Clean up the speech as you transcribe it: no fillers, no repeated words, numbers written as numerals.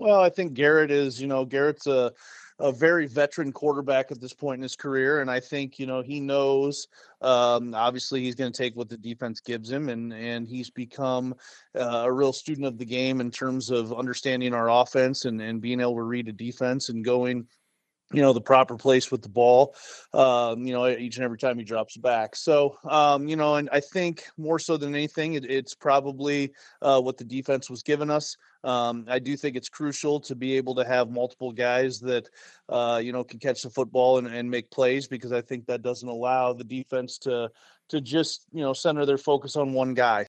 Well, I think Garrett's a very veteran quarterback at this point in his career. And I think, he knows, obviously he's going to take what the defense gives him. And he's become a real student of the game in terms of understanding our offense and being able to read a defense and going, the proper place with the ball, each and every time he drops back. So, and I think more so than anything, it's probably what the defense was giving us. I do think it's crucial to be able to have multiple guys that, can catch the football and make plays, because I think that doesn't allow the defense to just, center their focus on one guy.